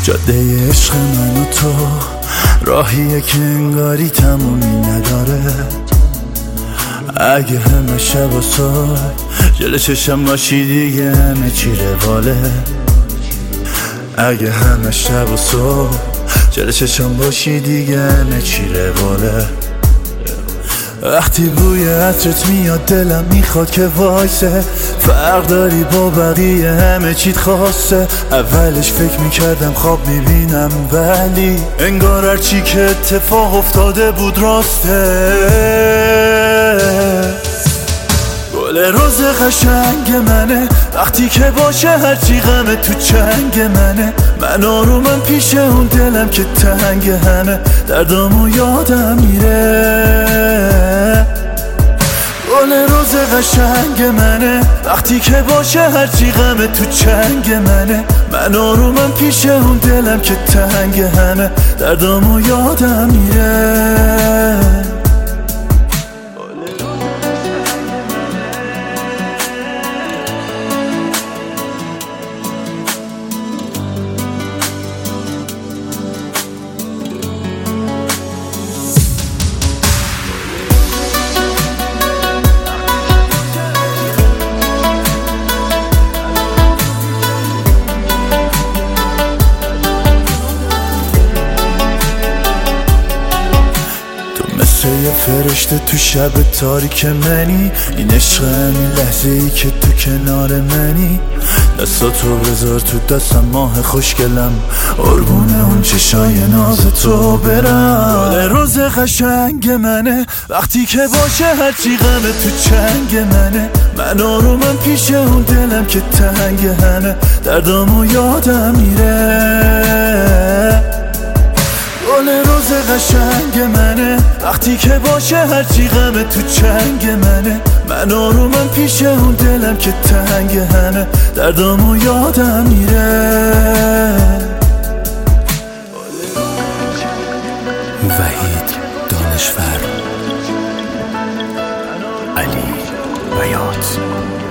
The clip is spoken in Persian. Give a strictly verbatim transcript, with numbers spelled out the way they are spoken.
جاده عشق من و تو راهیه که انگاری تمومی نداره. اگه همه شب و صبح جلو چشم باشی دیگه همه چی رواله. اگه همه شب و صبح جلو چشم باشی دیگه همه چی رواله. وقتی بوی عطرت میاد دلم میخواد که وایسه. فرق داری با بقیه همه چیت خاصه. اولش فکر میکردم خواب میبینم ولی انگار هرچی که اتفاق افتاده بود راسته. گل روز قشنگ منه وقتی که باشه هرچی غمه تو چنگ منه. من آرومم پیش اون دلم که تنگ همه دردامو یادم میره. گل روز قشنگ منه وقتی که باشه هرچی غمه تو چنگ منه. من آرومم پیش اون دلم که تنگ همه دردامو یادم میره. مثل یه فرشته تو شب تاریک منی. این عشق همین لحظه ای که تو کنار منی. دستاتو بذار تو دستم ماه خوشگلم قربونه اون چشای ناز تو برم. گل روز قشنگ منه وقتی که باشه هرچی غمه تو چنگ منه. من آرومم پیش اون دلم که تنگ همه دردامو یادم میره. گل روز قشنگ منه وقتی که باشه هرچی غمه تو چنگ منه. من آرومم پیش اون دلم که تنگ همه دردامو یادم میره. وحید دانشور، علی بیات.